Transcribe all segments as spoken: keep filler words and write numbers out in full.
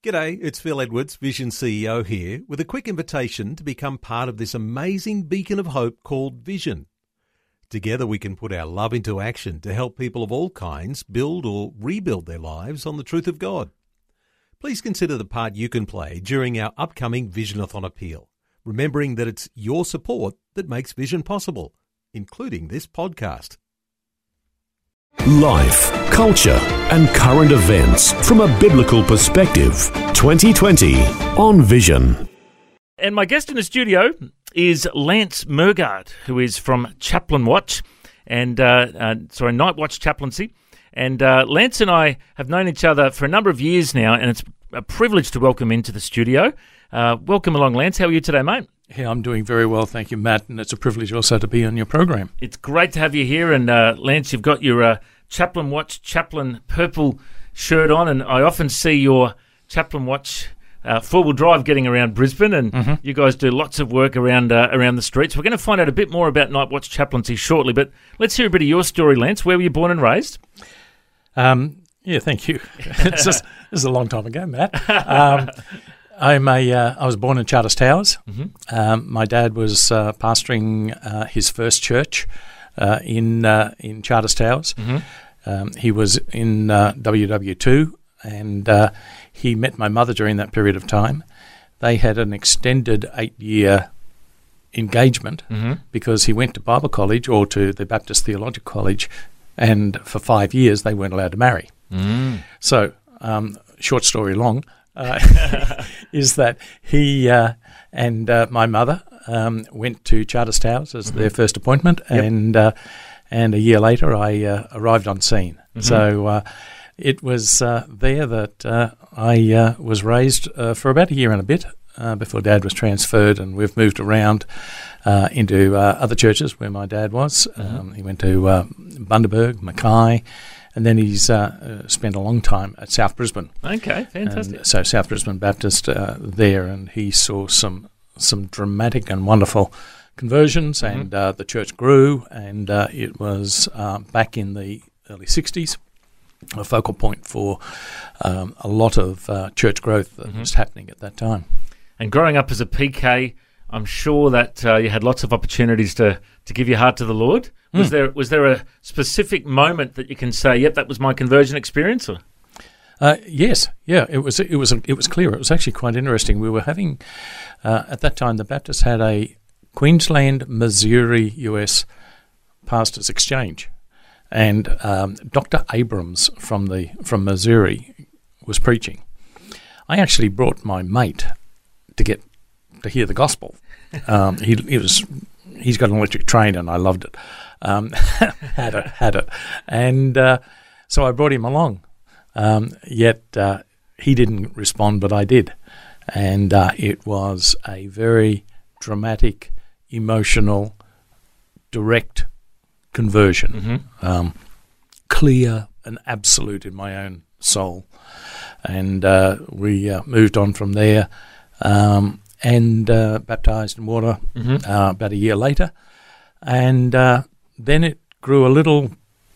G'day, it's Phil Edwards, Vision C E O here, with a quick invitation to become part of this amazing beacon of hope called Vision. Together we can put our love into action to help people of all kinds build or rebuild their lives on the truth of God. Please consider the part you can play during our upcoming Visionathon appeal, remembering that it's your support that makes Vision possible, including this podcast. Life, culture, and current events from a biblical perspective. twenty twenty on Vision. And my guest in the studio is Lance Murgaard, who is from Chaplain Watch, and uh, uh, sorry, Night Watch Chaplaincy. And uh, Lance and I have known each other for a number of years now, and it's a privilege to welcome him into the studio. Uh, welcome along, Lance. How are you today, mate? Yeah, I'm doing very well, thank you, Matt, and it's a privilege also to be on your program. It's great to have you here, and uh, Lance, you've got your uh, Chaplain Watch, Chaplain purple shirt on, and I often see your Chaplain Watch uh, four-wheel drive getting around Brisbane, and mm-hmm. you guys do lots of work around uh, around the streets. We're going to find out a bit more about Night Watch Chaplaincy shortly, but let's hear a bit of your story, Lance. Where were you born and raised? Um, yeah, thank you. It's just, this is a long time ago, Matt. Um, I'm a, uh, I was born in Charters Towers. Mm-hmm. Um, my dad was uh, pastoring uh, his first church uh, in uh, in Charters Towers. Mm-hmm. Um, he was in uh, W W two, and uh, he met my mother during that period of time. They had an extended eight-year engagement mm-hmm. because he went to Bible college or to the Baptist Theological College, and for five years they weren't allowed to marry. Mm. So, um, short story long, uh, is that he uh, and uh, my mother um, went to Charters Towers as mm-hmm. their first appointment, yep. and uh, and a year later I uh, arrived on scene. Mm-hmm. So uh, it was uh, there that uh, I uh, was raised uh, for about a year and a bit uh, before Dad was transferred, and we've moved around uh, into uh, other churches where my dad was. Mm-hmm. Um, he went to uh, Bundaberg, Mackay, and then he's uh, uh, spent a long time at South Brisbane. Okay, fantastic. And so South Brisbane Baptist uh, there, and he saw some some dramatic and wonderful conversions, mm-hmm. and uh, the church grew, and uh, it was uh, back in the early sixties, a focal point for um, a lot of uh, church growth that mm-hmm. was happening at that time. And growing up as a P K, I'm sure that uh, you had lots of opportunities to, to give your heart to the Lord. Was mm. there was there a specific moment that you can say, "Yep, that was my conversion experience"? Or? Uh, yes, yeah, it was. It was. It was clear. It was actually quite interesting. We were having uh, at that time the Baptists had a Queensland, Missouri, U S pastors exchange, and um, Doctor Abrams from the from Missouri was preaching. I actually brought my mate to get to hear the gospel. Um, he, he was he's got an electric train, and I loved it. Um, had it, had it, and uh, so I brought him along. Um, yet uh, he didn't respond, but I did, and uh, it was a very dramatic, emotional, direct conversion, mm-hmm. um, clear and absolute in my own soul, and uh, we uh, moved on from there. Um, and uh, baptised in water mm-hmm. uh, about a year later. And uh, then it grew a little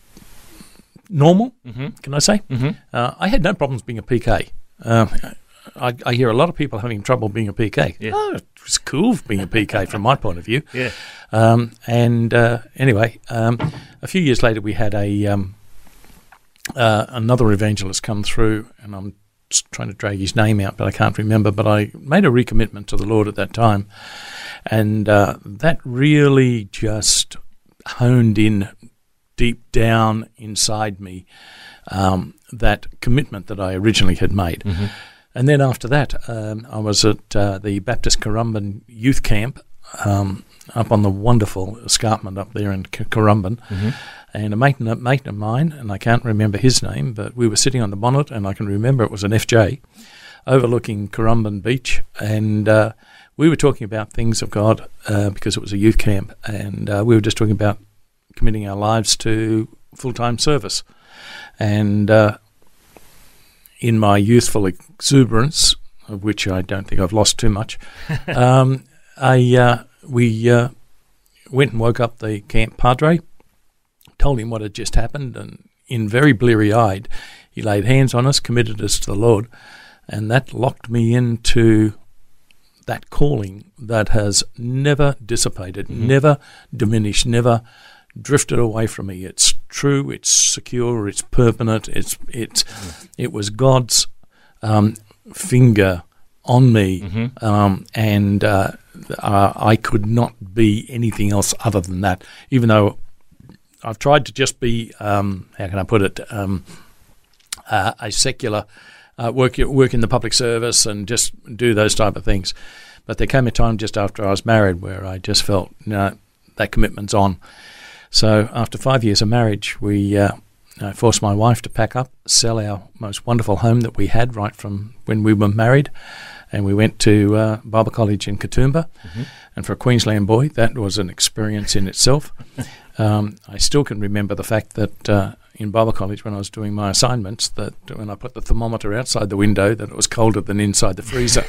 normal, mm-hmm. can I say? Mm-hmm. Uh, I had no problems being a P K. Uh, I, I hear a lot of people having trouble being a P K. Yeah. Oh, it was cool being a P K from my point of view. Yeah. Um, and uh, anyway, um, a few years later we had a um, uh, another evangelist come through, and I'm trying to drag his name out, but I can't remember. But I made a recommitment to the Lord at that time, and uh, that really just honed in deep down inside me um, that commitment that I originally had made. Mm-hmm. And then after that, um, I was at uh, the Baptist Currumbin Youth Camp um, up on the wonderful escarpment up there in Currumbin. Mm-hmm. And a mate, a mate of mine, and I can't remember his name, but we were sitting on the bonnet, and I can remember it was an F J, overlooking Currumbin Beach, and uh, we were talking about things of God uh, because it was a youth camp, and uh, we were just talking about committing our lives to full-time service. And uh, in my youthful exuberance, of which I don't think I've lost too much, um, I uh, we uh, went and woke up the camp padre, told him what had just happened, and in very bleary-eyed, he laid hands on us, committed us to the Lord, and that locked me into that calling that has never dissipated, mm-hmm. never diminished, never drifted away from me. It's true, it's secure, it's permanent. It's it's mm-hmm. It was God's um, finger on me, mm-hmm. um, and uh, uh, I could not be anything else other than that. Even though I've tried to just be, um, how can I put it, um, uh, a secular. Uh, work work in the public service and just do those type of things. But there came a time just after I was married where I just felt, you know, that commitment's on. So after five years of marriage, we uh, uh, forced my wife to pack up, sell our most wonderful home that we had right from when we were married, and we went to uh, Bible College in Katoomba. Mm-hmm. And for a Queensland boy, that was an experience in itself. um, I still can remember the fact that uh, in Bible College, when I was doing my assignments, that when I put the thermometer outside the window, that it was colder than inside the freezer.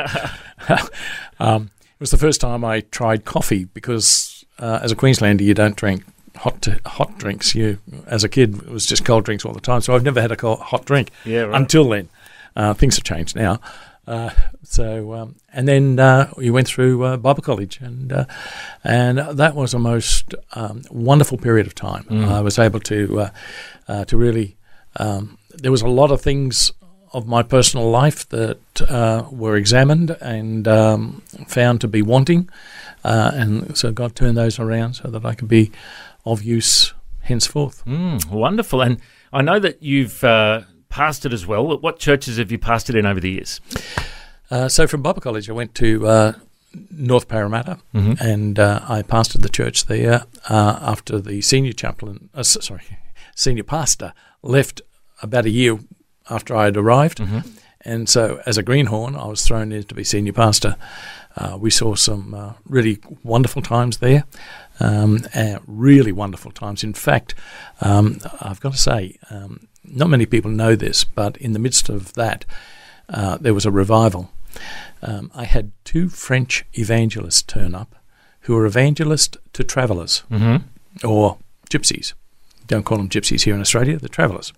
um, it was the first time I tried coffee because uh, as a Queenslander, you don't drink hot to, hot drinks. You, as a kid, it was just cold drinks all the time. So I've never had a cold, hot drink yeah, right. until then. Uh, things have changed now. Uh, so um, and then uh, we went through uh, Bible College, and uh, and that was a most um, wonderful period of time. Mm. I was able to uh, uh, to really. Um, there was a lot of things of my personal life that uh, were examined and um, found to be wanting, uh, and so God turned those around so that I could be of use henceforth. Mm, wonderful, and I know that you've. Uh pastored as well. What churches have you pastored in over the years? Uh, so from Bible College, I went to uh, North Parramatta, mm-hmm. and uh, I pastored the church there uh, after the senior chaplain, uh, sorry, senior pastor left about a year after I had arrived. Mm-hmm. And so as a greenhorn, I was thrown in to be senior pastor. Uh, we saw some uh, really wonderful times there, um, uh, really wonderful times. In fact, um, I've got to say, um, not many people know this, but in the midst of that, uh, there was a revival. Um, I had two French evangelists turn up who were evangelists to travellers, mm-hmm. or gypsies. Don't call them gypsies here in Australia, they're travellers.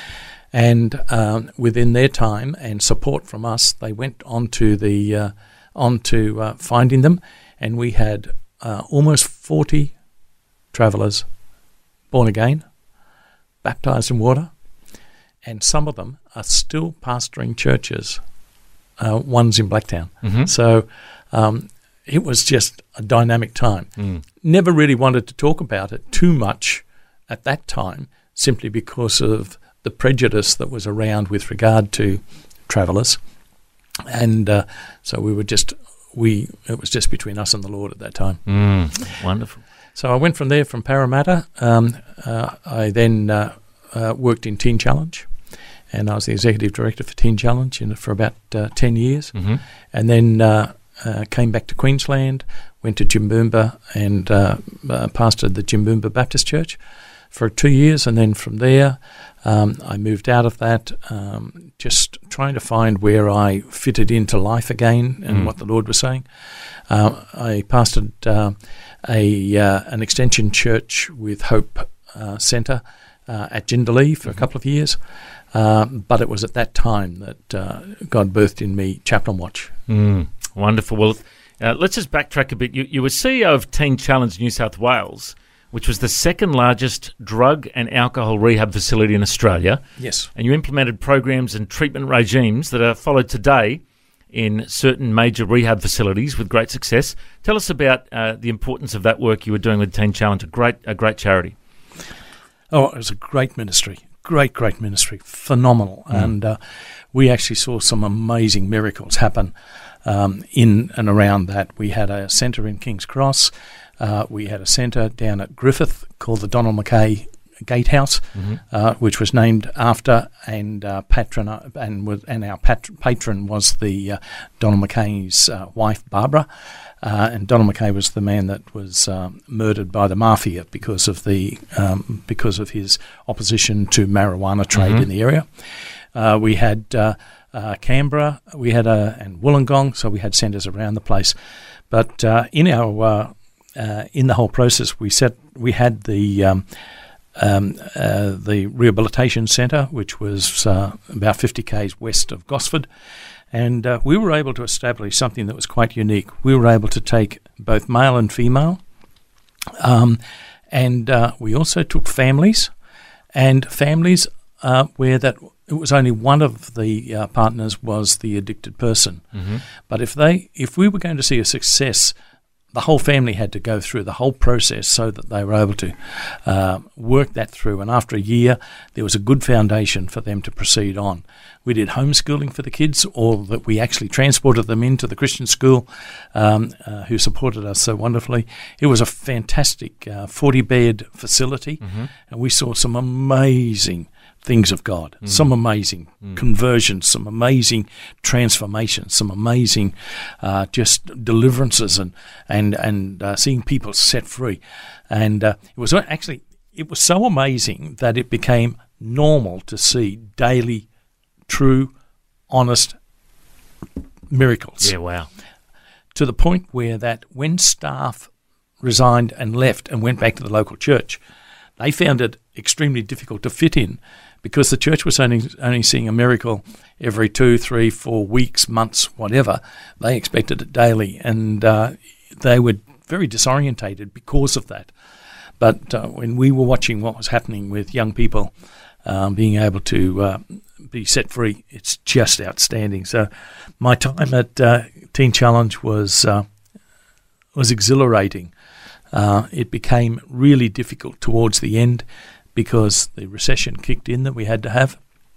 And um, within their time and support from us, they went on to, the, uh, on to uh, finding them, and we had uh, almost forty travellers born again, baptised in water, and some of them are still pastoring churches, uh, one's in Blacktown. Mm-hmm. So um, it was just a dynamic time. Mm. Never really wanted to talk about it too much at that time, simply because of the prejudice that was around with regard to travellers. And uh, so we were just, we it was just between us and the Lord at that time. Mm, wonderful. So I went from there, from Parramatta. Um, uh, I then uh, uh, worked in Teen Challenge. And I was the executive director for Teen Challenge in, for about uh, ten years. Mm-hmm. And then uh, uh, came back to Queensland, went to Jimboomba and uh, uh, pastored the Jimboomba Baptist Church for two years. And then from there, um, I moved out of that, um, just trying to find where I fitted into life again and mm. what the Lord was saying. Uh, I pastored uh, a uh, an extension church with Hope uh, Centre uh, at Jindalee for mm-hmm. a couple of years. Uh, but it was at that time that uh, God birthed in me Chaplain Watch. Mm, wonderful. Well, uh, let's just backtrack a bit. You, you were C E O of Teen Challenge New South Wales, which was the second largest drug and alcohol rehab facility in Australia. Yes. And you implemented programs and treatment regimes that are followed today in certain major rehab facilities with great success. Tell us about uh, the importance of that work you were doing with Teen Challenge, a great, a great charity. Oh, it was a great ministry. Great, great ministry, phenomenal. Mm. And uh, we actually saw some amazing miracles happen um, in and around that. We had a centre in King's Cross. Uh, we had a centre down at Griffith called the Donald Mackay Gatehouse, mm-hmm. uh, which was named after and uh, patron and was and our pat- patron was the uh, Donald Mackay's uh, wife Barbara. Uh, and Donald Mackay was the man that was um, murdered by the mafia because of the um, because of his opposition to marijuana trade mm-hmm. in the area. Uh, we had uh, uh, Canberra, we had a and Wollongong, so we had centres around the place. But uh, in our uh, uh, in the whole process, we set we had the um, um, uh, the Rehabilitation Centre, which was uh, about fifty k's west of Gosford. And uh, we were able to establish something that was quite unique. We were able to take both male and female, um, and uh, we also took families, and families uh, where that it was only one of the uh, partners was the addicted person. Mm-hmm. But if they, if we were going to see a success, the whole family had to go through the whole process so that they were able to uh, work that through. And after a year, there was a good foundation for them to proceed on. We did homeschooling for the kids, or that we actually transported them into the Christian school, um, uh, who supported us so wonderfully. It was a fantastic uh, forty-bed facility, Mm-hmm. and we saw some amazing things of God, mm. some amazing mm. conversions, some amazing transformations, some amazing uh, just deliverances, and and and uh, seeing people set free. And uh, it was actually it was so amazing that it became normal to see daily, true, honest miracles. Yeah, wow. To the point where that when staff resigned and left and went back to the local church, they found it extremely difficult to fit in, because the church was only only seeing a miracle every two, three, four weeks, months, whatever. They expected it daily, and uh, they were very disorientated because of that. But uh, when we were watching what was happening with young people um, being able to uh, be set free, it's just outstanding. So my time at uh, Teen Challenge was uh, was exhilarating. Uh, it became really difficult towards the end, because the recession kicked in that we had to have,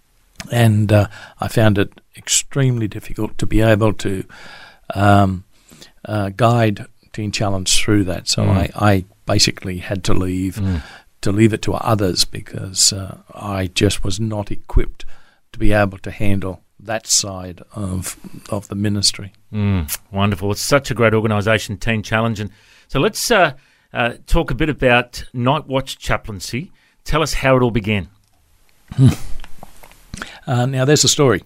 and uh, I found it extremely difficult to be able to um, uh, guide Teen Challenge through that. So Mm. I, I basically had to leave, Mm. to leave it to others, because uh, I just was not equipped to be able to handle that side of of the ministry. Mm, wonderful. It's such a great organisation, Teen Challenge. And so let's uh, uh, talk a bit about Night Watch chaplaincy. Tell us how it all began. Uh, now, there's a story.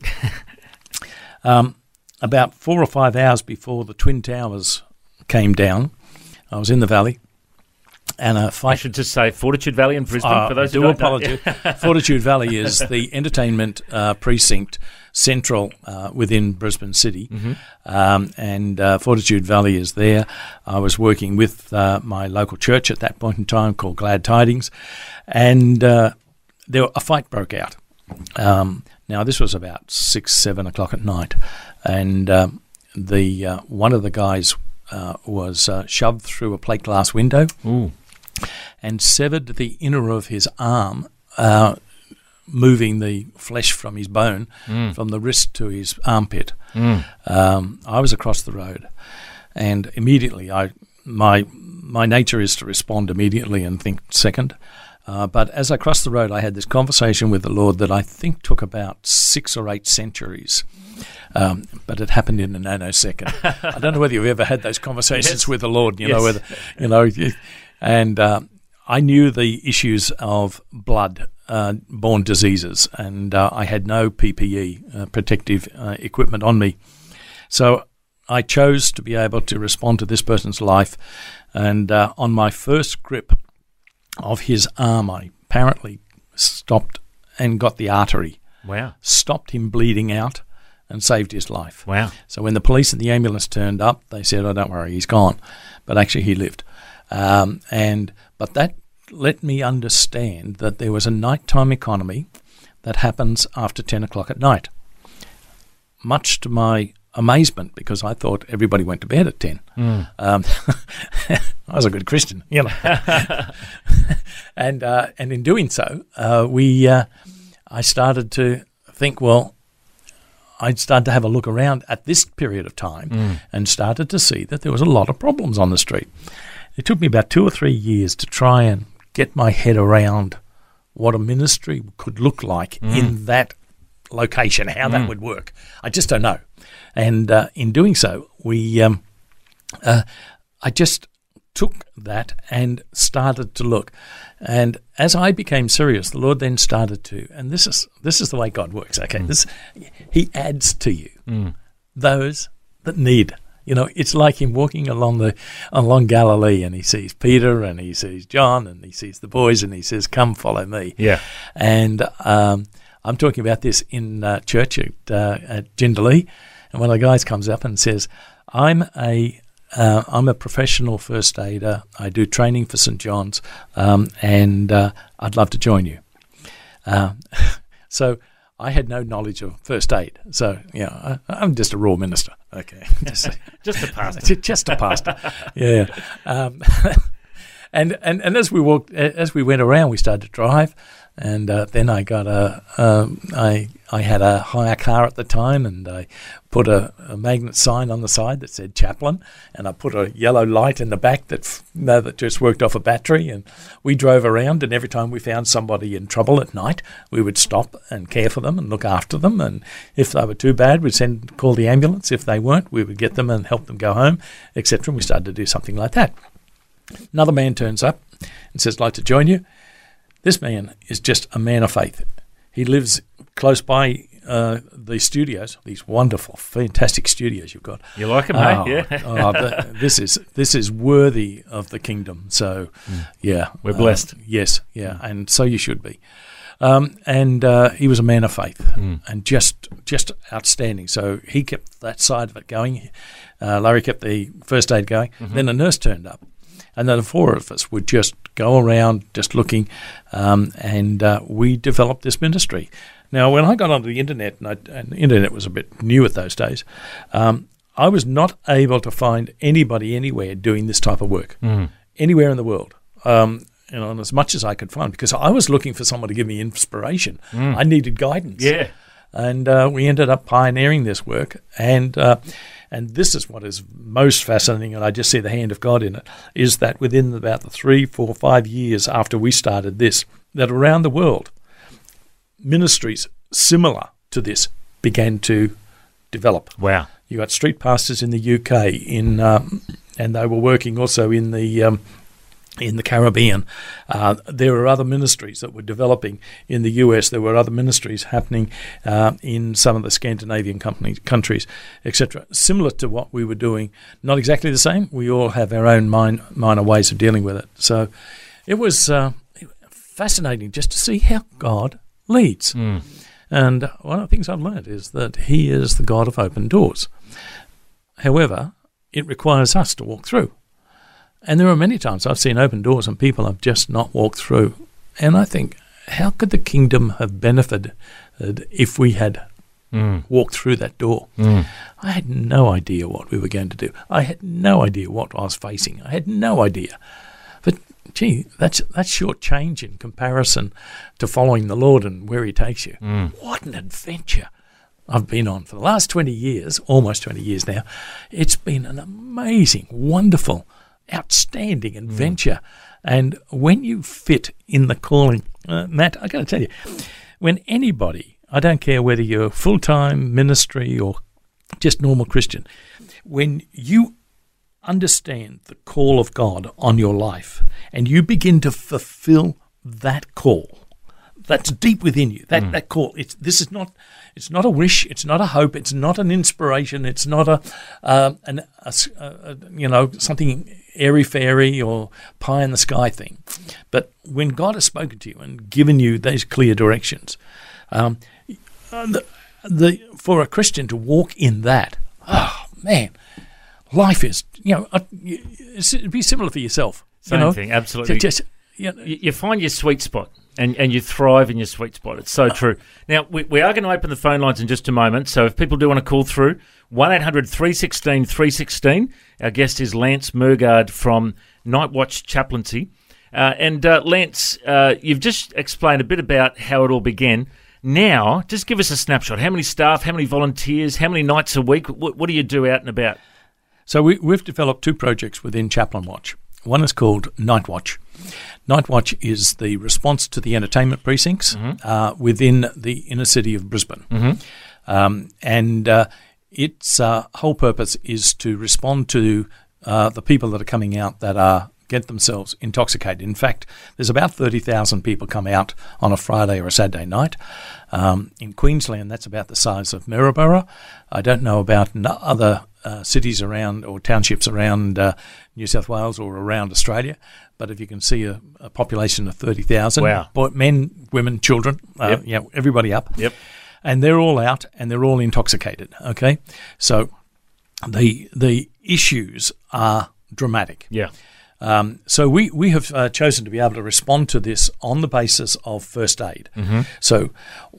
um, about four or five hours before the Twin Towers came down, I was in the valley, and a I fight. should just say Fortitude Valley in Brisbane, Uh, for those I do who don't know. apologise. Fortitude Valley is the entertainment uh, precinct central uh, within Brisbane City, Mm-hmm. um, and uh, Fortitude Valley is there. I was working with uh, my local church at that point in time called Glad Tidings, and uh, there a fight broke out. Um, now this was about six, seven o'clock at night, and um, the uh, one of the guys uh, was uh, shoved through a plate glass window. Ooh. And severed the inner of his arm, uh, moving the flesh from his bone, Mm. from the wrist to his armpit. Mm. Um, I was across the road, and immediately, I my my nature is to respond immediately and think second. Uh, but as I crossed the road, I had this conversation with the Lord that I think took about six or eight centuries. Um, but it happened in a nanosecond. I don't know whether you've ever had those conversations Yes. with the Lord. You Yes. know, whether you know, you- and uh, I knew the issues of blood-borne diseases, and uh, I had no P P E, uh, protective uh, equipment on me. So I chose to be able to respond to this person's life, and uh, on my first grip of his arm, I apparently stopped and got the artery, Wow. stopped him bleeding out, and saved his life. Wow. So when the police and the ambulance turned up, they said, "Oh, don't worry, he's gone," but actually he lived. Um, and but that let me understand that there was a nighttime economy that happens after ten o'clock at night. Much to my amazement, because I thought everybody went to bed at ten. Mm. Um, I was a good Christian, you know. and uh, and in doing so, uh, we uh, I started to think, well, I started to have a look around at this period of time Mm. and started to see that there was a lot of problems on the street. It took me about two or three years to try and get my head around what a ministry could look like Mm. in that location, how Mm. that would work. I just don't know. And uh, in doing so, we, um, uh, I just took that and started to look. And as I became serious, the Lord then started to, and this is this is the way God works. Okay, Mm. this He adds to you Mm. those that need You know, it's like him walking along the along Galilee, and he sees Peter, and he sees John, and he sees the boys, and he says, "Come, follow me." Yeah. And um, I'm talking about this in uh, church at, uh, at Jindalee, and one of the guys comes up and says, "I'm a uh, I'm a professional first aider. I do training for Saint John's, um, and uh, I'd love to join you." Uh, so. I had no knowledge of first aid, so yeah, I, I'm just a raw minister. Okay, just, just a pastor, just a pastor. Yeah, um, and and and as we walked, as we went around, we started to drive, and uh, then I got a, um, I I had a hire car at the time, and I put a, a magnet sign on the side that said chaplain, and I put a yellow light in the back that no, that just worked off a battery, and we drove around, and every time we found somebody in trouble at night, we would stop and care for them and look after them, and if they were too bad, we'd send call the ambulance. If they weren't, we would get them and help them go home, et cetera. And we started to do something like that. Another man turns up and says, "I'd like to join you." This man is just a man of faith. He lives close by uh, the studios, these wonderful, fantastic studios you've got. You like them, oh, mate? Yeah. oh, the, this is this is worthy of the kingdom. So, mm. yeah, we're blessed. Uh, yes, yeah, mm. and so you should be. Um, and uh, he was a man of faith, mm. and just just outstanding. So he kept that side of it going. Uh, Larry kept the first aid going. Mm-hmm. Then a nurse turned up. And then the four of us would just go around just looking, um, and uh, we developed this ministry. Now, when I got onto the internet, and, I, and the internet was a bit new at those days, um, I was not able to find anybody anywhere doing this type of work, mm. anywhere in the world, um, you know, and as much as I could find, because I was looking for someone to give me inspiration. Mm. I needed guidance. Yeah. And uh, we ended up pioneering this work, and uh, and this is what is most fascinating, and I just see the hand of God in it, is that within about the three, four, five years after we started this, that around the world, ministries similar to this began to develop. Wow. You got street pastors in the U K, in um, and they were working also in the um, in the Caribbean. Uh, there were other ministries that were developing in the U S. There were other ministries happening uh, in some of the Scandinavian companies, countries, et cetera. Similar to what we were doing, not exactly the same. We all have our own min- minor ways of dealing with it. So it was uh, fascinating just to see how God leads. Mm. And one of the things I've learned is that He is the God of open doors. However, it requires us to walk through. And there are many times I've seen open doors and people have just not walked through. And I think, how could the kingdom have benefited if we had mm. walked through that door? Mm. I had no idea what we were going to do. I had no idea what I was facing. I had no idea. But, gee, that's that's short change in comparison to following the Lord and where He takes you. Mm. What an adventure I've been on for the last twenty years, almost twenty years now. It's been an amazing, wonderful, outstanding adventure. Mm. And when you fit in the calling, uh, Matt, I got to tell you, when anybody, I don't care whether you're full-time ministry or just normal Christian, when you understand the call of God on your life and you begin to fulfill that call, that's deep within you, that, mm. that call, it's this is not it's not a wish, it's not a hope, it's not an inspiration, it's not a, uh, an, a, a you know, something airy-fairy or pie-in-the-sky thing. But when God has spoken to you and given you those clear directions, um, the, the, for a Christian to walk in that, oh, man, life is, you know, it'd be similar for yourself. Same you know? thing, absolutely. Just, you know, you, you find your sweet spot. And, and you thrive in your sweet spot. It's so true. Now, we, we are going to open the phone lines in just a moment. So if people do want to call through, one eight hundred three one six three one six. Our guest is Lance Murgaard from Night Watch Chaplaincy. Uh, and uh, Lance, uh, you've just explained a bit about how it all began. Now, just give us a snapshot. How many staff, how many volunteers, how many nights a week? What, what do you do out and about? So we, we've developed two projects within Chaplain Watch. One is called Night Watch. Night Watch is the response to the entertainment precincts mm-hmm. uh, within the inner city of Brisbane. Mm-hmm. Um, and uh, its uh, whole purpose is to respond to uh, the people that are coming out that are get themselves intoxicated. In fact, there's about thirty thousand people come out on a Friday or a Saturday night. Um, in Queensland, that's about the size of Maryborough. I don't know about no other uh, cities around or townships around uh, New South Wales or around Australia, but if you can see a, a population of thirty thousand, wow. boy, men, women, children, uh, yep. you know, everybody up. Yep. And they're all out and they're all intoxicated, okay? So the the issues are dramatic. Yeah. Um, so we, we have uh, chosen to be able to respond to this on the basis of first aid. Mm-hmm. So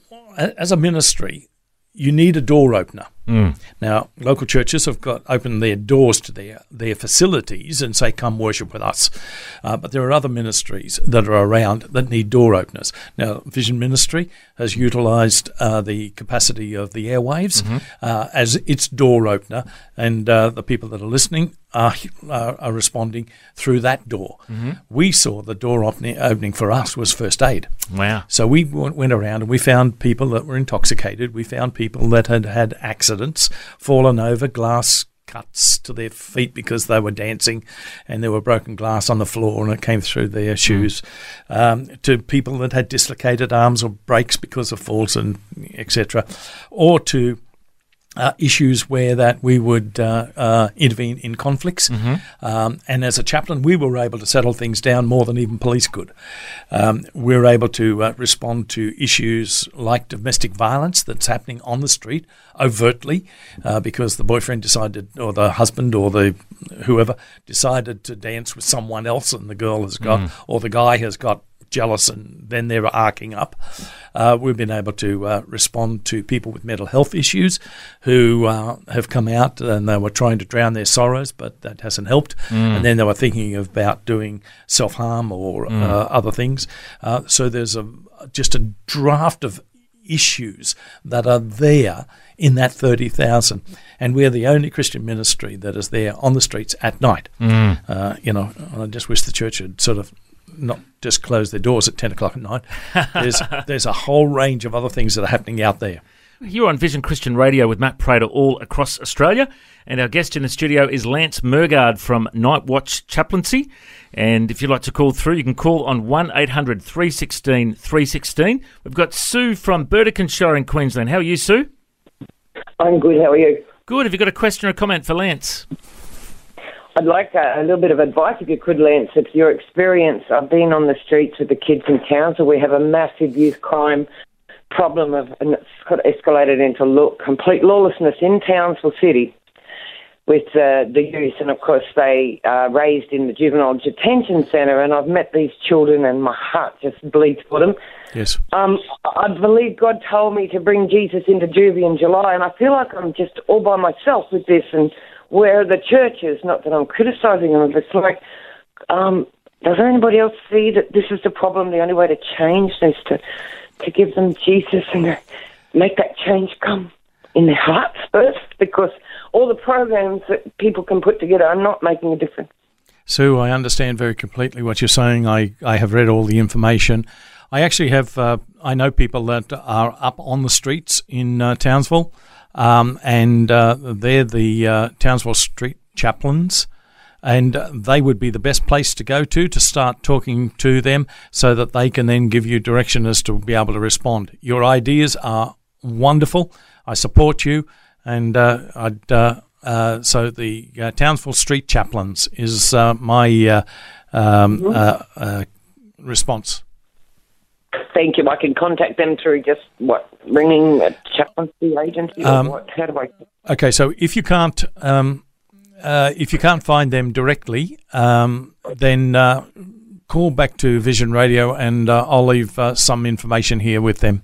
a- as a ministry, you need a door opener. Mm. Now, local churches have got opened their doors to their, their facilities and say, come worship with us. Uh, but there are other ministries that are around that need door openers. Now, Vision Ministry has utilised uh, the capacity of the airwaves Mm-hmm. uh, as its door opener, and uh, the people that are listening are, are, are responding through that door. Mm-hmm. We saw the door opening, opening for us was first aid. Wow. So we w- went around and we found people that were intoxicated. We found people that had had accidents, fallen over, glass cuts to their feet because they were dancing and there were broken glass on the floor and it came through their shoes, um, to people that had dislocated arms or breaks because of falls and et cetera, or to Uh, issues where that we would uh, uh, intervene in conflicts. Mm-hmm. Um, and as a chaplain, we were able to settle things down more than even police could. Um, we were able to uh, respond to issues like domestic violence that's happening on the street overtly uh, because the boyfriend decided, or the husband or the whoever decided to dance with someone else and the girl has got, Mm. or the guy has got jealous and then they're arcing up. Uh, we've been able to uh, respond to people with mental health issues who uh, have come out and they were trying to drown their sorrows, but that hasn't helped. Mm. And then they were thinking about doing self-harm or Mm. uh, other things. Uh, so there's a just a draft of issues that are there in that thirty thousand. And we're the only Christian ministry that is there on the streets at night. Mm. Uh, you know, I just wish the church had sort of not just close their doors at ten o'clock at night. There's there's a whole range of other things that are happening out there. You're on Vision Christian Radio with Matt Prater all across Australia, and our guest in the studio is Lance Murgaard from Night Watch Chaplaincy. And if you'd like to call through, you can call on one eight hundred three one six three one six. We've got Sue from Burdekinshire in Queensland. How are you, Sue? I'm good, how are you? Good. Have you got a question or a comment for Lance? I'd like a, a little bit of advice, if you could, Lance. It's your experience. I've been on the streets with the kids in Townsville. We have a massive youth crime problem, of, and it's got escalated into law, complete lawlessness in Townsville City with uh, the youth. And, of course, they are raised in the juvenile detention centre, and I've met these children and my heart just bleeds for them. Yes. Um, I believe God told me to bring Jesus into juvie in July, and I feel like I'm just all by myself with this, and where the church is, not that I'm criticising them, but it's like, um, does anybody else see that this is the problem? The only way to change is to, to give them Jesus and to make that change come in their hearts first, because all the programs that people can put together are not making a difference. Sue, I understand very completely what you're saying. I, I have read all the information. I actually have, uh, I know people that are up on the streets in uh, Townsville, um, and uh, they're the uh, Townsville Street Chaplains, and uh, they would be the best place to go to to start talking to them so that they can then give you direction as to be able to respond. Your ideas are wonderful. I support you, and uh, I'd, uh, uh, so the uh, Townsville Street Chaplains is uh, my uh, um, uh, uh, response. Thank you. I can contact them through just, what, ringing a chaplaincy agency or Um, what? How do I... Okay, so if you can't um, uh, if you can't find them directly, um, then uh, call back to Vision Radio, and uh, I'll leave uh, some information here with them.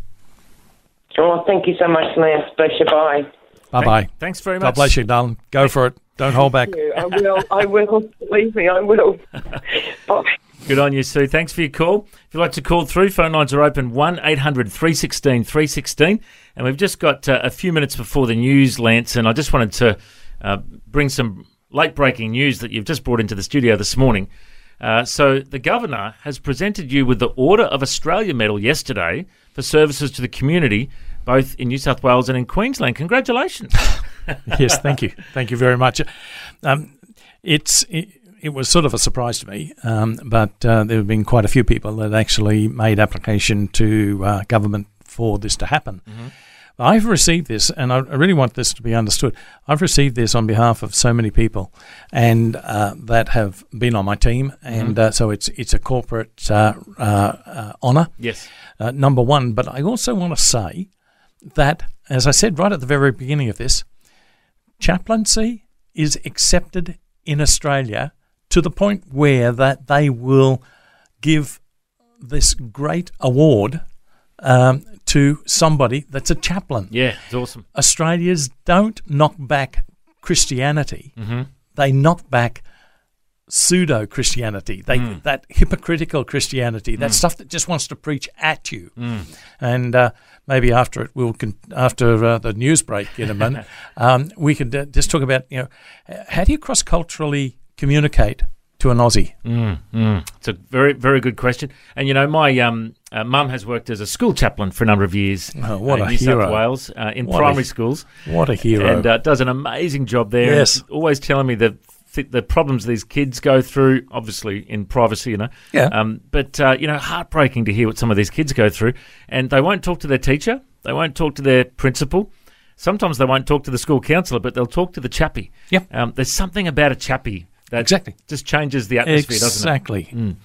Oh, thank you so much, Lance. Bless you. Bye. Bye bye. Thanks very much. God bless you, darling. Go for it. Don't hold back. Thank you. I will. I will. Believe me, I will. Bye. Good on you, Sue. Thanks for your call. If you'd like to call through, phone lines are open, one eight hundred three one six three one six. And we've just got uh, a few minutes before the news, Lance, and I just wanted to uh, bring some late-breaking news that you've just brought into the studio this morning. Uh, so the Governor has presented you with the Order of Australia Medal yesterday for services to the community, both in New South Wales and in Queensland. Congratulations. Yes, thank you. Thank you very much. Um, it's... It, it was sort of a surprise to me, um, but uh, there have been quite a few people that actually made application to uh, government for this to happen. Mm-hmm. I've received this, and I really want this to be understood. I've received this on behalf of so many people, and uh, that have been on my team, and mm-hmm. uh, so it's it's a corporate uh, uh, uh, honour. Yes, uh, number one. But I also want to say that, as I said right at the very beginning of this, chaplaincy is accepted in Australia to the point where that they will give this great award Um, to somebody that's a chaplain. Yeah, it's awesome. Australians don't knock back Christianity. Mm-hmm. They knock back pseudo-Christianity, they, mm. that hypocritical Christianity, that mm. stuff that just wants to preach at you. Mm. And uh, maybe after it, we'll con- after uh, the news break in a minute, um, we could uh, just talk about, you know, how do you cross-culturally communicate to an Aussie? Mm, mm. It's a very, very good question. And, you know, my um, uh, mum has worked as a school chaplain for a number of years oh, what uh, a in New hero. South Wales uh, in what primary a, schools. What a hero. And uh, does an amazing job there. Yes. And always telling me the, th- the problems these kids go through, obviously in privacy, you know. Yeah. Um, but, uh, you know, heartbreaking to hear what some of these kids go through. And they won't talk to their teacher. They won't talk to their principal. Sometimes they won't talk to the school counsellor, but they'll talk to the chappie. Yep. Um, there's something about a chappie that exactly. just changes the atmosphere, exactly. doesn't it? Mm.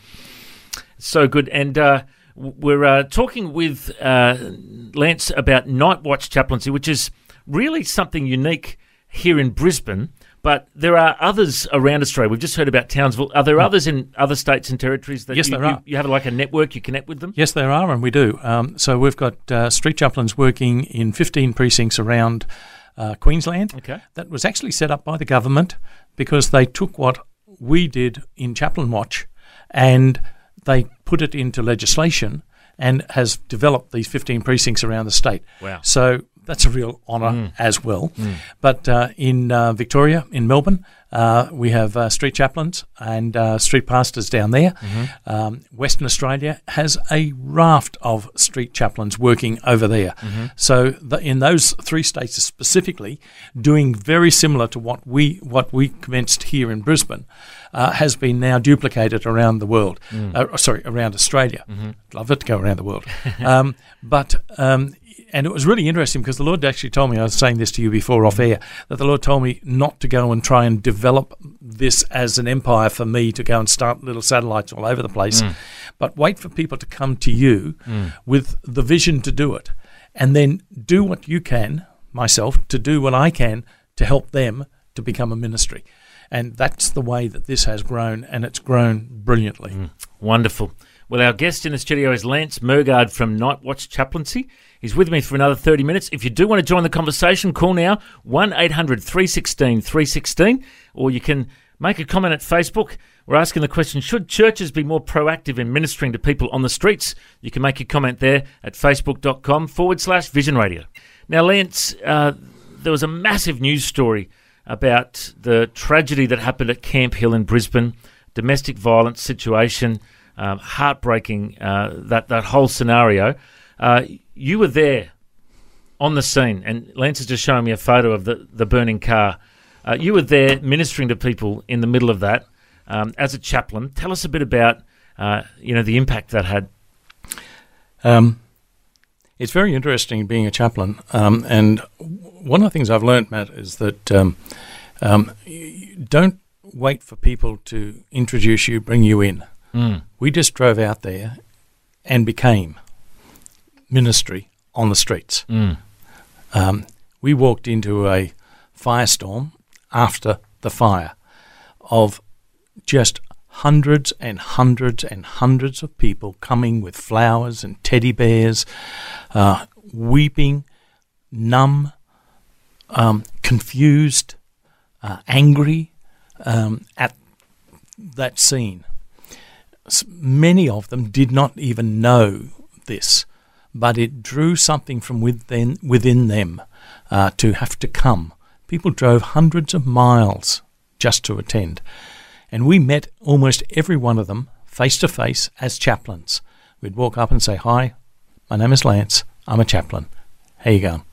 So good. And uh, we're uh, talking with uh, Lance about Night Watch chaplaincy, which is really something unique here in Brisbane, but there are others around Australia. We've just heard about Townsville. Are there mm. others in other states and territories that yes, you, there are. You, you have like a network, you connect with them? Yes, there are, and we do. Um, so we've got uh, street chaplains working in fifteen precincts around Uh, Queensland. Okay. That was actually set up by the government because they took what we did in Chaplain Watch and they put it into legislation and has developed these fifteen precincts around the state. Wow. So that's a real honour mm. as well. Mm. But uh, in uh, Victoria, in Melbourne, uh, we have uh, street chaplains and uh, street pastors down there. Mm-hmm. Um, Western Australia has a raft of street chaplains working over there. Mm-hmm. So the, in those three states specifically, doing very similar to what we what we commenced here in Brisbane, uh, has been now duplicated around the world. Mm. Uh, sorry, around Australia. Mm-hmm. Love it to go around the world. um, but um, And it was really interesting because the Lord actually told me, I was saying this to you before off air, that the Lord told me not to go and try and develop this as an empire for me to go and start little satellites all over the place, mm. but wait for people to come to you mm. with the vision to do it, and then do what you can, myself, to do what I can to help them to become a ministry. And that's the way that this has grown, and it's grown brilliantly. Mm. Wonderful. Well, our guest in the studio is Lance Murgaard from Night Watch Chaplaincy. He's with me for another thirty minutes. If you do want to join the conversation, call now, one eight hundred three one six three one six, or you can make a comment at Facebook. We're asking the question, should churches be more proactive in ministering to people on the streets? You can make your comment there at facebook.com forward slash Vision Radio. Now, Lance, uh, there was a massive news story about the tragedy that happened at Camp Hill in Brisbane, domestic violence situation, um, heartbreaking, uh, that, that whole scenario. Uh, you were there on the scene, and Lance is just showing me a photo of the, the burning car. Uh, you were there ministering to people in the middle of that um, as a chaplain. Tell us a bit about uh, you know the impact that had. Um, it's very interesting being a chaplain, um, and one of the things I've learned, Matt, is that um, um, don't wait for people to introduce you, bring you in. Mm. We just drove out there and became ministry on the streets. Mm. Um, we walked into a firestorm after the fire of just hundreds and hundreds and hundreds of people coming with flowers and teddy bears, uh, weeping, numb, um, confused, uh, angry um, at that scene. Many of them did not even know this, but it drew something from within within them uh, to have to come. People drove hundreds of miles just to attend, and we met almost every one of them face to face as chaplains. We'd walk up and say, "Hi, my name is Lance. I'm a chaplain. How you going?"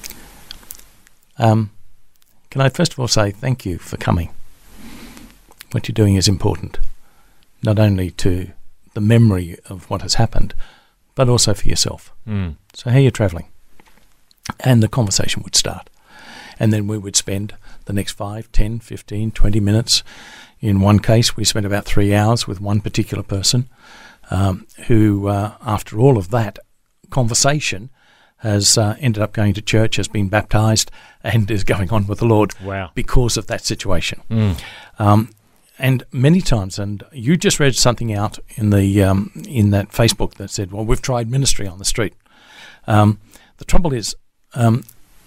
Um, can I first of all say thank you for coming? what you're doing is important, not only to the memory of what has happened, but also for yourself. Mm. So how are you travelling? And the conversation would start. And then we would spend the next five, ten, fifteen, twenty minutes. In one case, we spent about three hours with one particular person um, who, uh, after all of that conversation, has uh, ended up going to church, has been baptised, and is going on with the Lord. Wow. Because of that situation. Mm. Um, and many times, and you just read something out in the um, in that Facebook that said, well, we've tried ministry on the street. Um, the trouble is, um,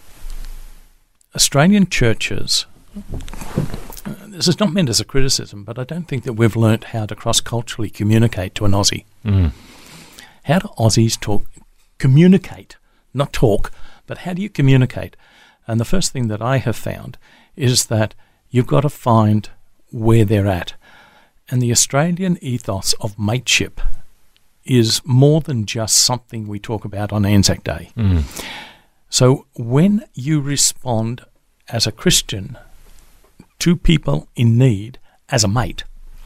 Australian churches, uh, this is not meant as a criticism, but I don't think that we've learnt how to cross-culturally communicate to an Aussie. Mm. How do Aussies talk, communicate, not talk, but how do you communicate? And the first thing that I have found is that you've got to find where they're at. And the Australian ethos of mateship is more than just something we talk about on Anzac Day. Mm. So when you respond as a Christian to people in need as a mate,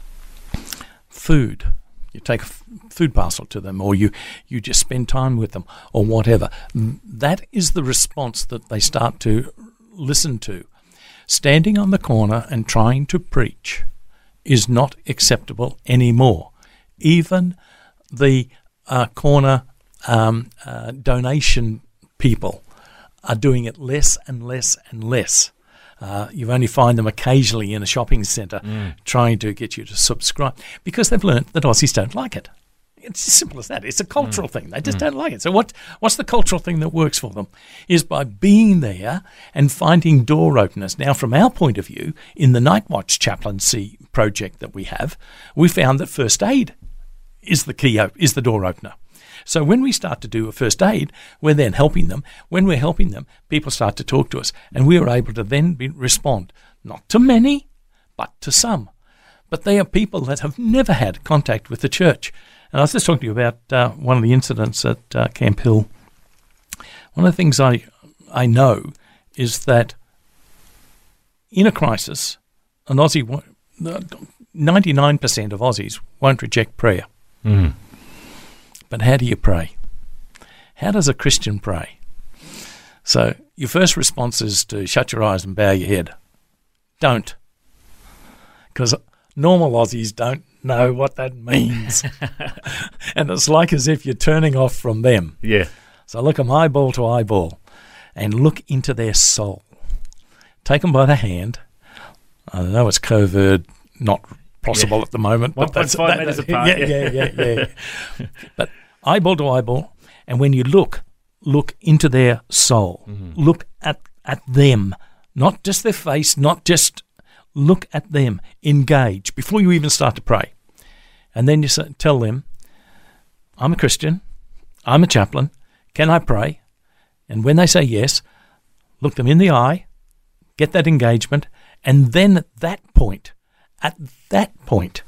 food, you take a f- food parcel to them, or you, you just spend time with them, or whatever, that is the response that they start to listen to. Standing on the corner and trying to preach is not acceptable anymore. Even the uh, corner um, uh, donation people are doing it less and less and less. Uh, you only find them occasionally in a shopping centre mm. trying to get you to subscribe because they've learnt that Aussies don't like it. It's as simple as that. It's a cultural mm. thing. They just mm. don't like it. So what? What's the cultural thing that works for them is by being there and finding door openers. Now, from our point of view, in the Night Watch chaplaincy project that we have, we found that first aid is the key, op- is the door opener. So when we start to do a first aid, we're then helping them. When we're helping them, people start to talk to us, and we are able to then be, respond, not to many, but to some. But they are people that have never had contact with the church. And I was just talking to you about uh, one of the incidents at uh, Camp Hill. One of the things I I know is that in a crisis, an Aussie, ninety-nine percent of Aussies won't reject prayer. Mm. But how do you pray? How does a Christian pray? So your first response is to shut your eyes and bow your head. Don't. Because normal Aussies don't know what that means. And it's like as if you're turning off from them. Yeah. So look them eyeball to eyeball and look into their soul. Take them by the hand. I know it's COVID, not possible yeah. at the moment. one point five metres apart. Yeah, yeah, yeah, yeah. yeah. But eyeball to eyeball, and when you look, look into their soul. Mm-hmm. Look at, at them, not just their face, not just look at them. Engage before you even start to pray. And then you say, tell them, I'm a Christian, I'm a chaplain, can I pray? And when they say yes, look them in the eye, get that engagement, and then at that point, at that point,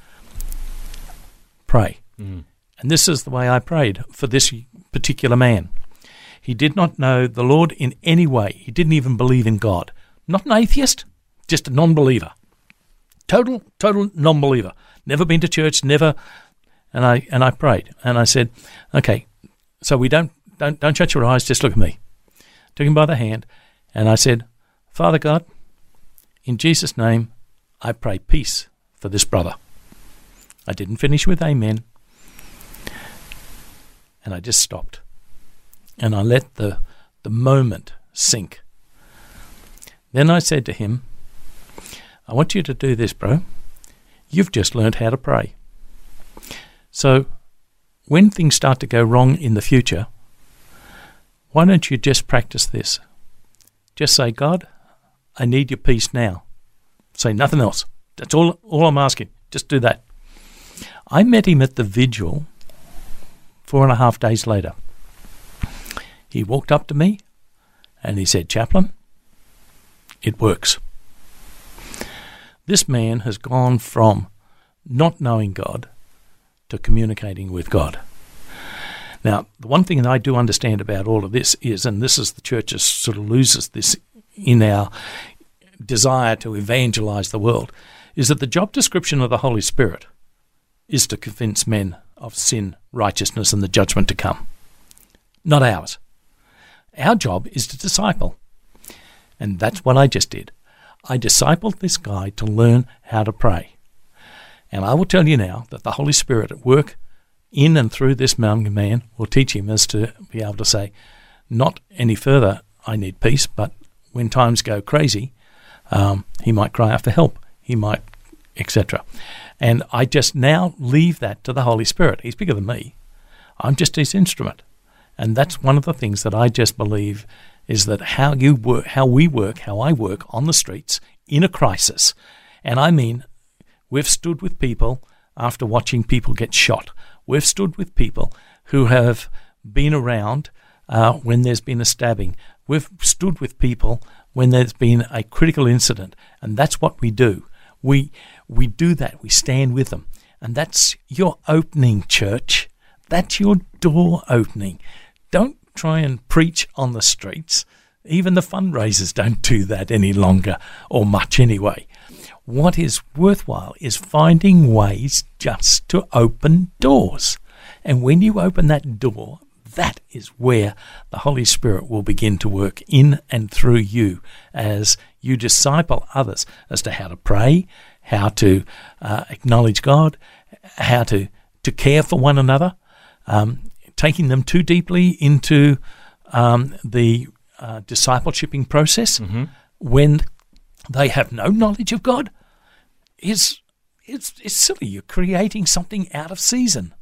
pray. Mm. And this is the way I prayed for this particular man. He did not know the Lord in any way. He didn't even believe in God. Not an atheist, just a non-believer. Total, total non-believer. Never been to church, never. And I and I prayed. And I said, okay, so we don't, don't, don't shut your eyes, just look at me. Took him by the hand, and I said, Father God, in Jesus' name, I pray peace for this brother. I didn't finish with amen. And I just stopped. And I let the, the moment sink. Then I said to him, I want you to do this, bro. You've just learned how to pray. So when things start to go wrong in the future, why don't you just practice this? Just say, God, I need your peace now. Say nothing else. That's all, all I'm asking. Just do that. I met him at the vigil four and a half days later. He walked up to me and he said, Chaplain, it works. This man has gone from not knowing God to communicating with God. Now, the one thing that I do understand about all of this is, and this is the church sort of loses this in our desire to evangelize the world, is that the job description of the Holy Spirit is to convince men of sin, righteousness, and the judgment to come. Not ours. Our job is to disciple. And that's what I just did. I discipled this guy to learn how to pray. And I will tell you now that the Holy Spirit at work in and through this young man will teach him as to be able to say, not any further, I need peace, but when times go crazy, um, he might cry out for help. He might, et cetera. And I just now leave that to the Holy Spirit. He's bigger than me. I'm just his instrument. And that's one of the things that I just believe is that how you work, how we work, how I work on the streets in a crisis. And I mean, we've stood with people after watching people get shot. We've stood with people who have been around uh, when there's been a stabbing. We've stood with people when there's been a critical incident. And that's what we do. We we do that. We stand with them. And that's your opening, church. That's your door opening. Don't try and preach on the streets. Even the fundraisers don't do that any longer, or much anyway. What is worthwhile is finding ways just to open doors. And when you open that door, that is where the Holy Spirit will begin to work in and through you as you disciple others as to how to pray, how to uh, acknowledge God, how to, to care for one another, um, taking them too deeply into um, the uh, discipleshiping process mm-hmm. when they have no knowledge of God is it's, it's silly. You're creating something out of season.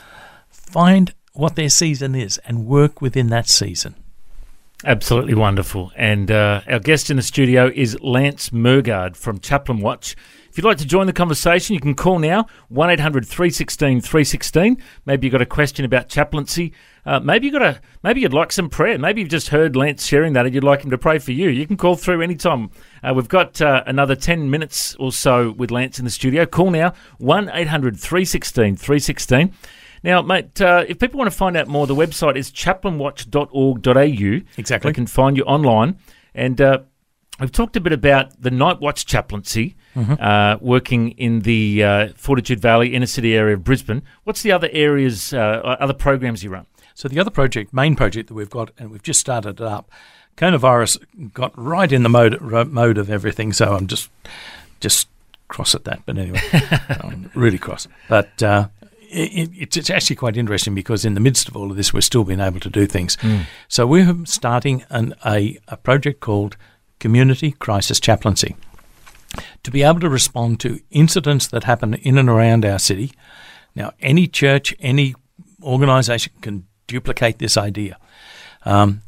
Find what their season is and work within that season. Absolutely wonderful. And uh, our guest in the studio is Lance Murgaard from Chaplain Watch. If you'd like to join the conversation, you can call now, one eight hundred three one six three one six. Maybe you've got a question about chaplaincy. Uh, maybe you've got a, maybe you'd like some prayer. Maybe you've just heard Lance sharing that and you'd like him to pray for you. You can call through anytime. Uh, we've got uh, another ten minutes or so with Lance in the studio. Call now, one eight hundred three one six three one six. Now, mate, uh, if people want to find out more, the website is chaplain watch dot org dot a u. Exactly. They can find you online. And uh, we've talked a bit about the Night Watch chaplaincy, mm-hmm. uh, working in the uh, Fortitude Valley inner city area of Brisbane. What's the other areas, uh, other programs you run? So the other project, main project that we've got, and we've just started it up, coronavirus got right in the mode, mode of everything, so I'm just just cross at that. But anyway, I'm really cross. But... Uh, It, it, it's actually quite interesting because in the midst of all of this, we're still being able to do things. Mm. So we're starting an, a, a project called Community Crisis Chaplaincy to be able to respond to incidents that happen in and around our city. Now, any church, any organisation can duplicate this idea. Um,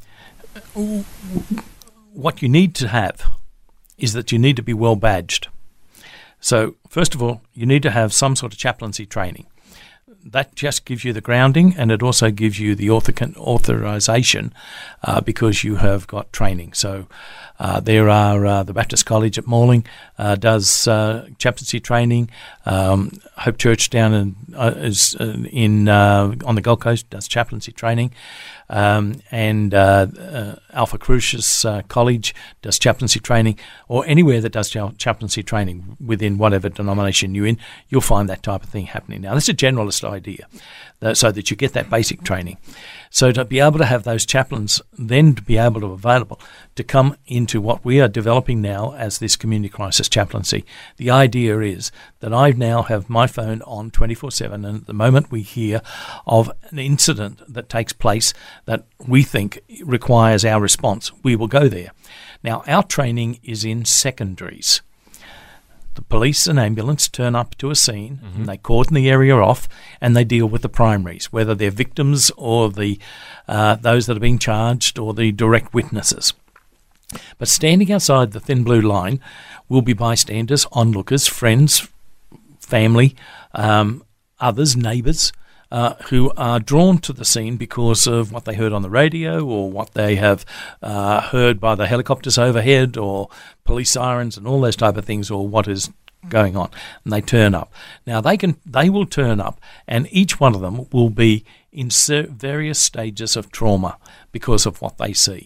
what you need to have is that you need to be well badged. So, first of all, you need to have some sort of chaplaincy training. That just gives you the grounding, and it also gives you the author- authorization uh, because you have got training. So uh, there are uh, the Baptist College at Morling uh, does uh, chaplaincy training. Um, Hope Church down in, uh, is uh, in uh, on the Gold Coast does chaplaincy training, um, and uh, uh, Alpha Crucis uh, College does chaplaincy training, or anywhere that does cha- chaplaincy training within whatever denomination you're in, you'll find that type of thing happening. Now, this is a generalist idea, uh, so that you get that basic training. So to be able to have those chaplains then to be able to available to come into what we are developing now as this community crisis chaplaincy. The idea is that I now have my phone on twenty-four seven, and at the moment we hear of an incident that takes place that we think requires our response, we will go there. Now, our training is in secondaries. The police and ambulance turn up to a scene, mm-hmm. and they cordon the area off, and they deal with the primaries, whether they're victims or the uh, those that are being charged or the direct witnesses. But standing outside the thin blue line will be bystanders, onlookers, friends, family, um, others, neighbours, uh, who are drawn to the scene because of what they heard on the radio or what they have uh, heard by the helicopters overhead or police sirens and all those type of things, or what is going on, and they turn up. Now they can, they will turn up, and each one of them will be in various stages of trauma because of what they see.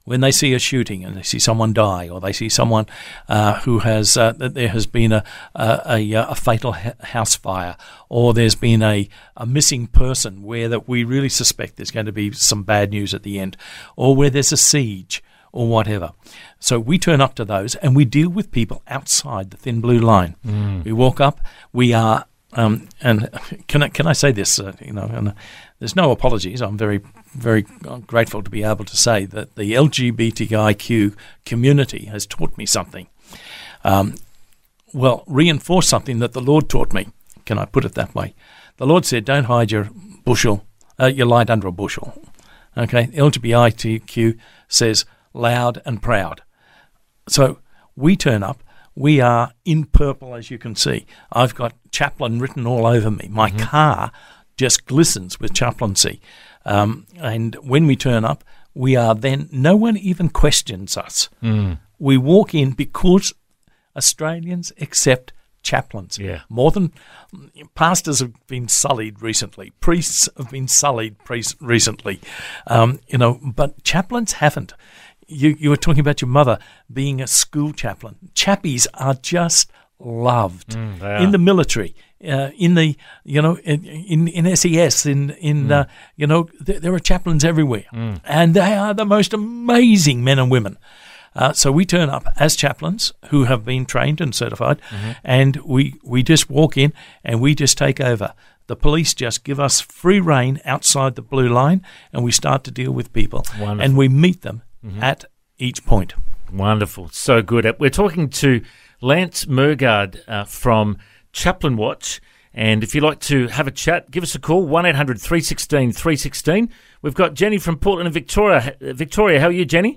when they see a shooting and they see someone die, or they see someone uh, who has uh, that there has been a a, a, a fatal ha- house fire, or there's been a, a missing person where that we really suspect there's going to be some bad news at the end, or where there's a siege or whatever. So we turn up to those and we deal with people outside the thin blue line. Mm. We walk up. We are, um, and can I can I say this? Uh, you know, and, uh, there's no apologies. I'm very very grateful to be able to say that the L G B T I Q community has taught me something. Um, well, reinforce something that the Lord taught me. Can I put it that way? The Lord said, "Don't hide your bushel, uh, your light under a bushel." Okay, L G B T I Q says, loud and proud. So we turn up. We are in purple, as you can see. I've got chaplain written all over me. My mm-hmm. car just glistens with chaplaincy. Um, and when we turn up, we are then, no one even questions us. Mm. We walk in because Australians accept chaplains. Yeah. More than pastors have been sullied recently. Priests have been sullied pre- recently. Um, you know, but chaplains haven't. You you were talking about your mother being a school chaplain. Chappies are just loved mm, in the military, uh, in the you know in in, in S E S, in in mm. uh, you know th- there are chaplains everywhere, mm. and they are the most amazing men and women. Uh, so we turn up as chaplains who have been trained and certified, mm-hmm. and we we just walk in and we just take over. The police just give us free rein outside the blue line, and we start to deal with people. Wonderful. And we meet them mm-hmm. at each point. Wonderful. So good. We're talking to Lance Murgaard uh, from Chaplain Watch. And if you'd like to have a chat, give us a call, one eight hundred three one six three one six. We've got Jenny from Portland and Victoria. Victoria, how are you, Jenny?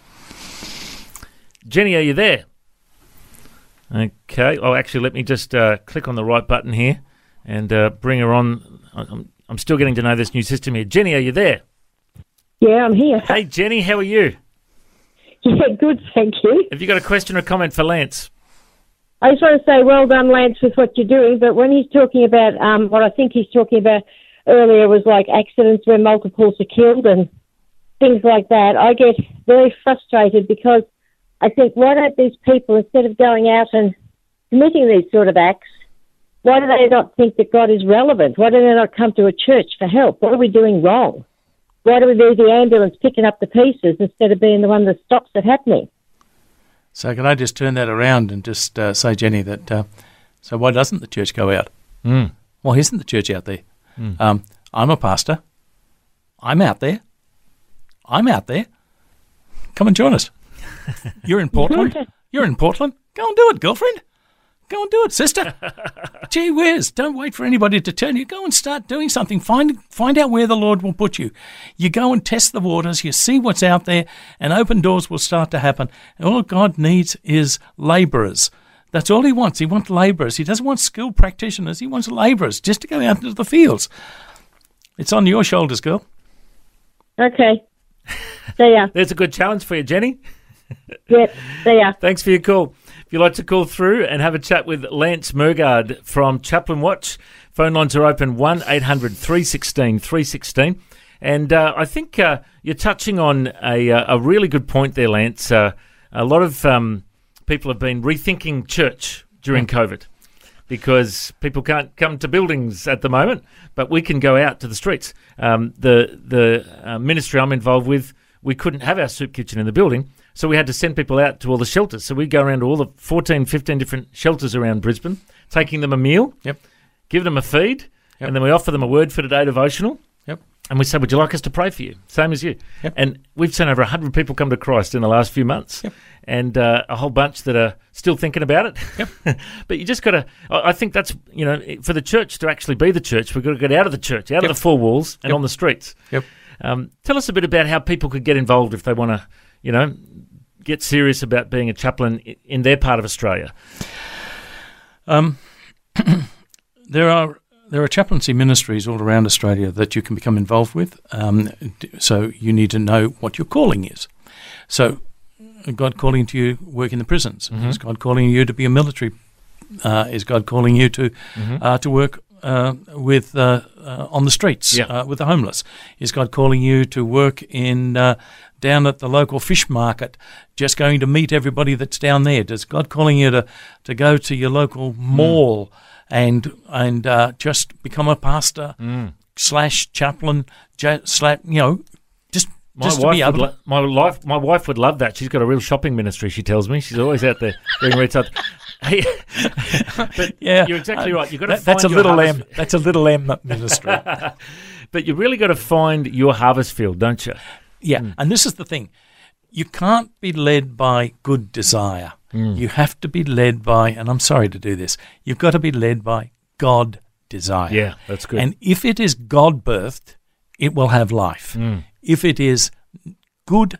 Jenny, are you there? Okay. Oh, actually, let me just uh, click on the right button here and uh, bring her on. I'm, I'm still getting to know this new system here. Jenny, are you there? Yeah, I'm here. Hey, Jenny, how are you? Yeah, good, thank you. Have you got a question or comment for Lance? I just want to say well done, Lance, with what you're doing, but when he's talking about, um, what I think he's talking about earlier was like accidents where multiples are killed and things like that, I get very frustrated because I think, why don't these people, instead of going out and committing these sort of acts, why do they not think that God is relevant? Why do they not come to a church for help? What are we doing wrong? Why do we be the ambulance picking up the pieces instead of being the one that stops it happening? So can I just turn that around and just uh, say, Jenny, that uh, so why doesn't the church go out? Mm. Why isn't the church out there? Mm. Um, I'm a pastor. I'm out there. I'm out there. Come and join us. You're in Portland. You're in Portland. Go and do it, girlfriend. Go and do it, sister. Gee whiz, don't wait for anybody to tell you. Go and start doing something. Find find out where the Lord will put you. You go and test the waters. You see what's out there, and open doors will start to happen. And all God needs is labourers. That's all he wants. He wants labourers. He doesn't want skilled practitioners. He wants labourers just to go out into the fields. It's on your shoulders, girl. Okay. See ya. There's a good challenge for you, Jenny. Yep, see ya. Thanks for your call. If you'd like to call through and have a chat with Lance Murgaard from Chaplain Watch, phone lines are open, one eight hundred three one six three one six. And uh, I think uh, you're touching on a, a really good point there, Lance. Uh, a lot of um, people have been rethinking church during COVID because people can't come to buildings at the moment, but we can go out to the streets. Um, the the uh, ministry I'm involved with, we couldn't have our soup kitchen in the building, so we had to send people out to all the shelters. So we go around to all the fourteen, fifteen different shelters around Brisbane, taking them a meal, yep, give them a feed, yep, and then we offer them a Word for Today devotional. Yep. And we say, would you like us to pray for you? Same as you. Yep. And we've seen over one hundred people come to Christ in the last few months, yep, and uh, a whole bunch that are still thinking about it. Yep. But you just got to, I think that's, you know, for the church to actually be the church, we've got to get out of the church, out yep, of the four walls and yep, on the streets. Yep. Um, tell us a bit about how people could get involved if they want to, you know, get serious about being a chaplain in their part of Australia. Um, there are there are chaplaincy ministries all around Australia that you can become involved with. Um, so you need to know what your calling is. So, God calling to you work in the prisons? Mm-hmm. Is God calling you to be a military? Uh, is God calling you to mm-hmm. uh, to work uh, with uh, uh, on the streets yeah. uh, with the homeless? Is God calling you to work in uh, down at the local fish market just going to meet everybody that's down there? Does God calling you to, to go to your local mall mm. and and uh, just become a pastor mm. slash chaplain, ja- slash, you know, just My just wife to be able would lo- my life, my wife would love that. She's got a real shopping ministry. She tells me she's always out there doing retail. Hey, but yeah, you're exactly uh, right. You've got to that, find that's a your little harvest. M. That's a little M ministry. But you really got to find your harvest field, don't you? Yeah, Mm. and this is the thing: you can't be led by good desire. Mm. You have to be led by, and I'm sorry to do this, you've got to be led by God desire. Yeah, that's good. And if it is God birthed, it will have life. Mm. If it is good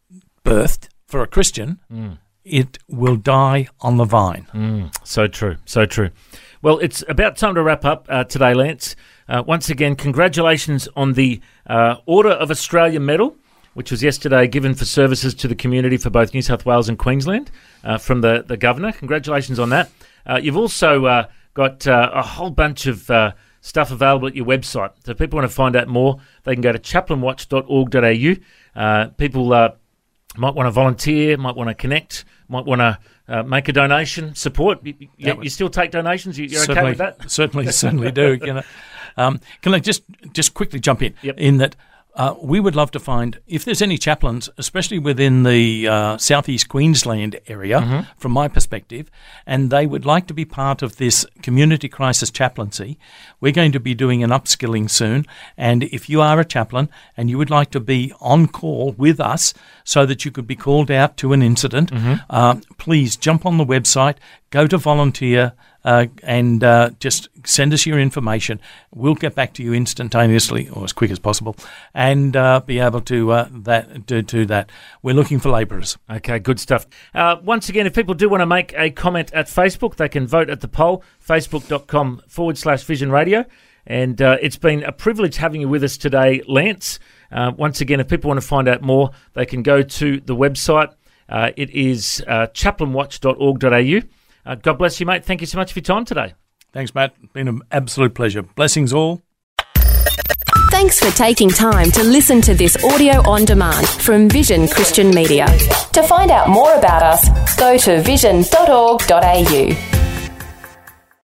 birthed for a Christian, Mm. it will die on the vine. Mm. So true, so true. Well, it's about time to wrap up uh, today, Lance. Uh, once again, congratulations on the uh, Order of Australia Medal, which was yesterday given for services to the community for both New South Wales and Queensland uh, from the, the Governor. Congratulations on that. Uh, you've also uh, got uh, a whole bunch of uh, stuff available at your website. So if people want to find out more, they can go to chaplain watch dot org dot a u. Uh, people uh, might want to volunteer, might want to connect, might want to uh, make a donation, support. You, you, would- you still take donations? You, you're okay certainly, with that? Certainly, certainly do. You know, um, can I just just quickly jump in? Yep. In that, uh, we would love to find if there's any chaplains, especially within the uh, southeast Queensland area, Mm-hmm. from my perspective, and they would like to be part of this community crisis chaplaincy. We're going to be doing an upskilling soon, and if you are a chaplain and you would like to be on call with us so that you could be called out to an incident, Mm-hmm. uh, please jump on the website, go to volunteer, uh, and uh, just send us your information. We'll get back to you instantaneously or as quick as possible, and uh, be able to uh, that do, do that. We're looking for labourers. Okay, good stuff. Uh, once again, if people do want to make a comment at Facebook, they can vote at the poll, facebook.com forward slash Vision Radio. And uh, it's been a privilege having you with us today, Lance. Uh, once again, if people want to find out more, they can go to the website. Uh, it is uh, chaplain watch dot org dot a u. Uh, God bless you, mate. Thank you so much for your time today. Thanks, Matt. It's been an absolute pleasure. Blessings all. Thanks for taking time to listen to this audio on demand from Vision Christian Media. To find out more about us, go to vision dot org dot a u.